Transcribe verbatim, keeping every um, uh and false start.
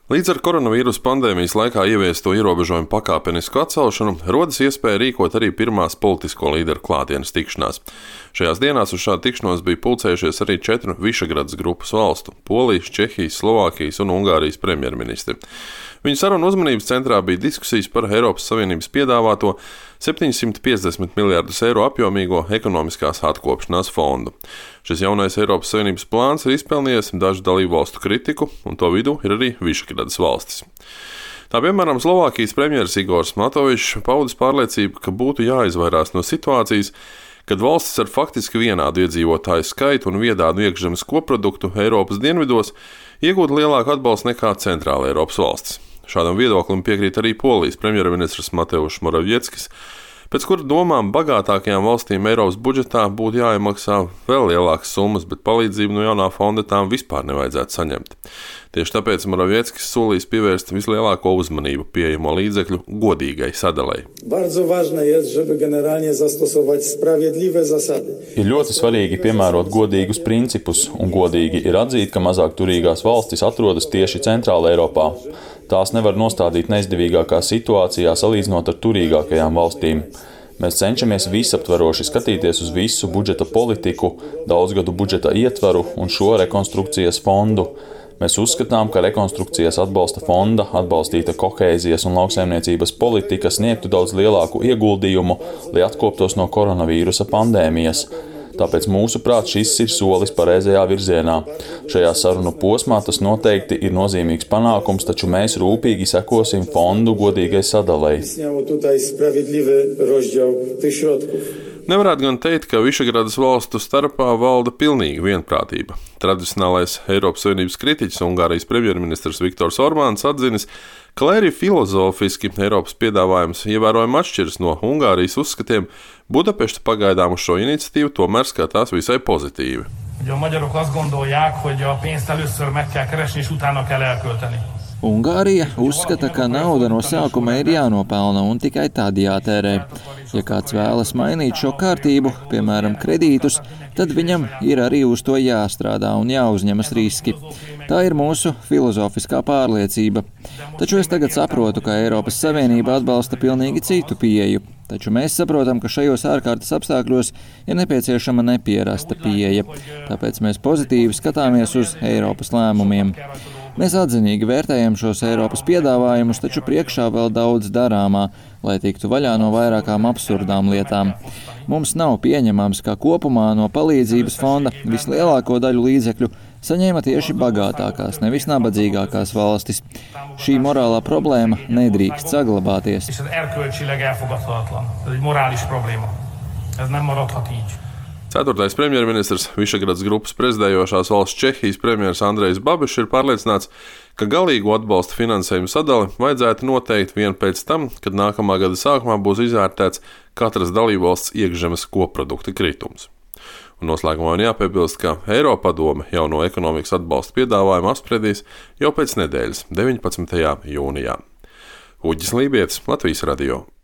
Līdz ar koronavīrusa pandēmijas laikā ieviesto ierobežojumu pakāpenisku atcelšanu, rodas iespēja rīkot arī pirmās politisko līderu klātienes tikšanās. Šajās dienās uz šādu tikšanos bija pulcējušies arī četru Višegradas grupas valstu – Polijas, Čehijas, Slovākijas un Ungārijas premjerministri. Viņu sarunu uzmanības centrā bija diskusijas par Eiropas Savienības piedāvāto septiņsimt piecdesmit miljardus eiro apjomīgo ekonomiskās atkopšanās fondu. Šis jaunais Eiropas Savienības plāns ir izpelnījies dažu dalību valstu kritiku, un to vidū ir arī Višegradas valstis. Tā piemēram, Slovākijas premjeras Igors Matovičs paudis pārliecību, ka būtu jāizvairās no situācijas, kad valstis ar faktiski vienādu iedzīvotāju skaitu un vienādu iekšzemes koproduktu Eiropas dienvidos iegūtu lielāku atbalstu nekā centrāla Eiropas valstis. Šādam viedoklim piekrīt arī Polijas premjerministrs Mateusz Morawieckis, pēc kura domām bagātākajām valstīm Eiropas budžetā būtu jāiemaksā vēl lielākas summas, bet palīdzību no jaunā fonda tām vispār nevajadzētu saņemt. Tieši tāpēc Morawieckis solīs pievērst vislielāko uzmanību pieejamo līdzekļu godīgai sadalei. Ir ļoti svarīgi piemērot godīgus principus, un godīgi ir atzīt, ka mazāk turīgās valstis atrodas tieši Centrāla Eiropā. Tās nevar nostādīt neizdevīgākā situācijā salīdzinot ar turīgākajām valstīm. Mēs cenšamies visaptveroši skatīties uz visu budžeta politiku, daudzgadu budžeta ietvaru un šo rekonstrukcijas fondu. Mēs uzskatām, ka rekonstrukcijas atbalsta fonda atbalstīta kohēzijas un lauksaimniecības politika sniegtu daudz lielāku ieguldījumu, lai atkoptos no koronavīrusa pandēmijas. Tāpēc mūsuprāt šis ir solis pareizajā virzienā. Šajā sarunu posmā tas noteikti ir nozīmīgs panākums, taču mēs rūpīgi sekosim fondu godīgai sadalei. Nevarētu gan teikt, ka Višegradas valstu starpā valda pilnīga vienprātība. Tradicionālais Eiropas Savienības kritiķis Ungārijas premjerministrs Viktors Orbāns atzinis, ka, lai arī filozofiski Eiropas piedāvājums ievērojami atšķiras no Ungārijas uzskatiem, Budapešta pagaidām uz šo iniciatīvu tomēr skatās visai pozitīvi. Ungārija uzskata, ka nauda no sākuma ir jānopelna un tikai tad jātērē. Ja kāds vēlas mainīt šo kārtību, piemēram, kredītus, tad viņam ir arī uz to jāstrādā un jāuzņemas riski. Tā ir mūsu filozofiskā pārliecība. Taču es tagad saprotu, ka Eiropas Savienība atbalsta pilnīgi citu pieeju. Taču mēs saprotam, ka šajos ārkārtas apstākļos ir nepieciešama nepierasta pieeja. Tāpēc mēs pozitīvi skatāmies uz Eiropas lēmumiem. Mēs atzinīgi vērtējam šos Eiropas piedāvājumus, taču priekšā vēl daudz darāmā, lai tiktu vaļā no vairākām absurdām lietām. Mums nav pieņemams, ka kopumā no palīdzības fonda vislielāko daļu līdzekļu saņēma tieši bagātākās, nevis nabadzīgākās valstis. Šī morālā problēma nedrīkst saglabāties. Ceturtais premjerministrs Višegradas grupas prezidējošās valsts Čehijas premjeras Andrejs Babišs ir pārliecināts, ka galīgo atbalsta finansējumu sadali vajadzētu noteikt vien pēc tam, kad nākamā gada sākumā būs izvērtēts katras dalībvalsts iekšzemes koprodukta kritums. Un noslēgumā man jāpiebilst, ka Eiropadome jauno ekonomikas atbalsta piedāvājumu apspriedīs jau pēc nedēļas, deviņpadsmitajā jūnijā. Uģis Lībietis, Latvijas radio.